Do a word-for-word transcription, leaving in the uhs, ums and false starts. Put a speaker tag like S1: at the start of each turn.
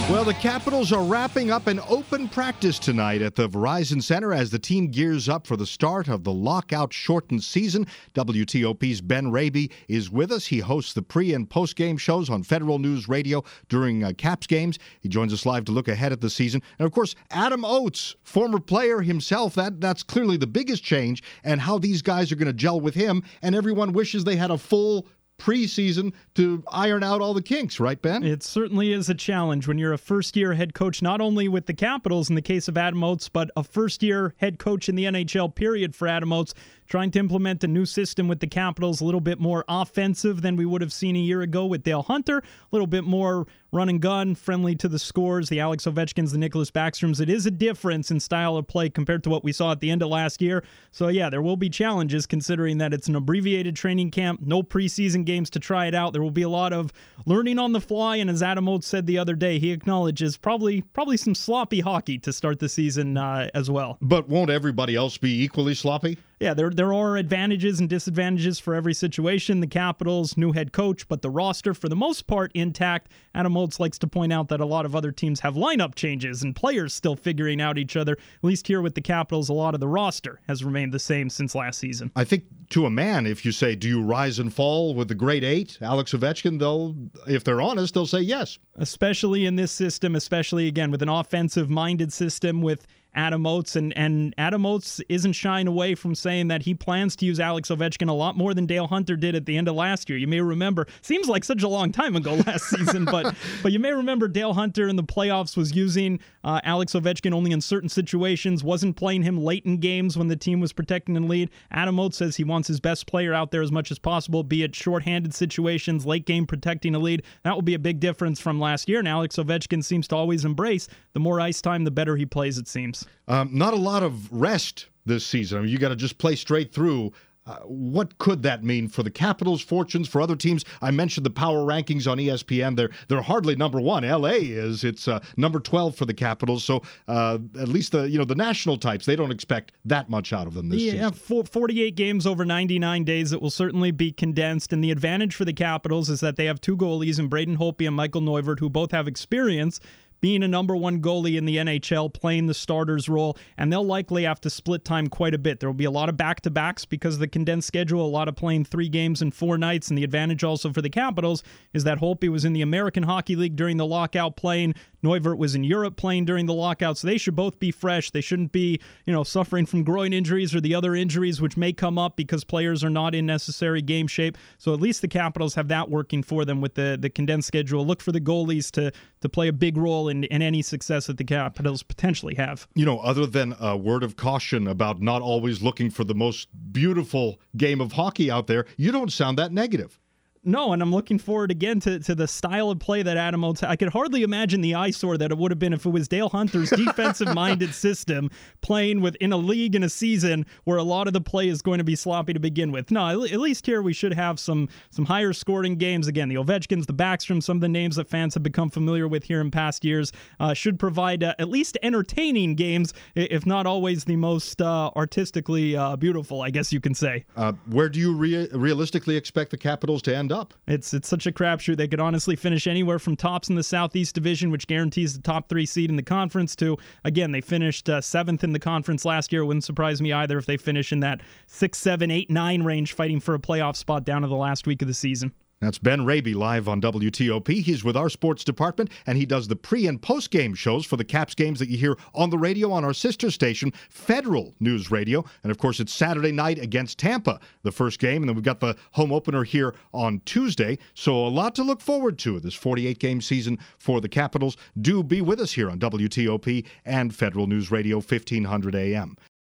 S1: Well, the Capitals are wrapping up an open practice tonight at the Verizon Center as the team gears up for the start of the lockout-shortened season. W T O P's Ben Raby is with us. He hosts the pre- and post-game shows on Federal News Radio during uh, Caps games. He joins us live to look ahead at the season. And, of course, Adam Oates, former player himself, that that's clearly the biggest change, and how these guys are going to gel with him. And everyone wishes they had a full preseason to iron out all the kinks, right, Ben?
S2: It certainly is a challenge when you're a first-year head coach, not only with the Capitals in the case of Adam Oates, but a first-year head coach in the N H L period for Adam Oates, trying to implement a new system with the Capitals, a little bit more offensive than we would have seen a year ago with Dale Hunter, a little bit more run and gun, friendly to the scores, the Alex Ovechkins, the Nicholas Backstroms. It is a difference in style of play compared to what we saw at the end of last year. So, yeah, there will be challenges considering that it's an abbreviated training camp, no preseason games to try it out. There will be a lot of learning on the fly, and as Adam Oates said the other day, he acknowledges probably probably some sloppy hockey to start the season uh, as well.
S1: But won't everybody else be equally sloppy?
S2: Yeah, there there are advantages and disadvantages for every situation. The Capitals, new head coach, but the roster, for the most part, intact. Adam Oates likes to point out that a lot of other teams have lineup changes and players still figuring out each other. At least here with the Capitals, a lot of the roster has remained the same since last season.
S1: I think to a man, if you say, do you rise and fall with the great eight, Alex Ovechkin, they'll, if they're honest, they'll say yes.
S2: Especially in this system, especially, again, with an offensive-minded system with Adam Oates, and, and Adam Oates isn't shying away from saying that he plans to use Alex Ovechkin a lot more than Dale Hunter did at the end of last year. You may remember, seems like such a long time ago last season, but but you may remember Dale Hunter in the playoffs was using uh, Alex Ovechkin only in certain situations, wasn't playing him late in games when the team was protecting the lead. Adam Oates says he wants his best player out there as much as possible, be it shorthanded situations, late game protecting a lead. That will be a big difference from last year, and Alex Ovechkin seems to always embrace the more ice time, the better he plays, it seems.
S1: Um, not a lot of rest this season. I mean, you got to just play straight through. Uh, what could that mean for the Capitals' fortunes, for other teams? I mentioned the power rankings on E S P N. They're they're hardly number one. L A is. It's uh, number twelve for the Capitals. So uh, at least the you know the national types, they don't expect that much out of them this
S2: yeah,
S1: season.
S2: Yeah, forty-eight games over ninety-nine days. It will certainly be condensed. And the advantage for the Capitals is that they have two goalies in Braden Holtby and Michael Neuvert, who both have experience being a number one goalie in the N H L, playing the starter's role, and they'll likely have to split time quite a bit. There will be a lot of back-to-backs because of the condensed schedule, a lot of playing three games in four nights, and the advantage also for the Capitals is that Holtby was in the American Hockey League during the lockout playing. Neuvert was in Europe playing during the lockout, so they should both be fresh. They shouldn't be, you know, suffering from groin injuries or the other injuries which may come up because players are not in necessary game shape. So at least the Capitals have that working for them with the, the condensed schedule. Look for the goalies to to play a big role in, in any success that the Capitals potentially have.
S1: You know, other than a word of caution about not always looking for the most beautiful game of hockey out there, you don't sound that negative.
S2: No, and I'm looking forward again to, to the style of play that Adam Oates. I could hardly imagine the eyesore that it would have been if it was Dale Hunter's defensive-minded system playing with in a league in a season where a lot of the play is going to be sloppy to begin with. No, at least here we should have some some higher scoring games. Again, the Ovechkins, the Backstroms, some of the names that fans have become familiar with here in past years uh, should provide uh, at least entertaining games, if not always the most uh, artistically uh, beautiful, I guess you can say.
S1: Uh, where do you re- realistically expect the Capitals to end up? Up.
S2: It's it's such a crapshoot. They could honestly finish anywhere from tops in the Southeast Division, which guarantees the top three seed in the conference, to, again, they finished uh, seventh in the conference last year. It wouldn't surprise me either if they finish in that six, seven, eight, nine range, fighting for a playoff spot down to the last week of the season.
S1: That's Ben Raby live on W T O P. He's with our sports department, and he does the pre- and post-game shows for the Caps games that you hear on the radio on our sister station, Federal News Radio. And, of course, it's Saturday night against Tampa, the first game, and then we've got the home opener here on Tuesday. So a lot to look forward to this forty-eight game season for the Capitals. Do be with us here on W T O P and Federal News Radio, fifteen hundred A M.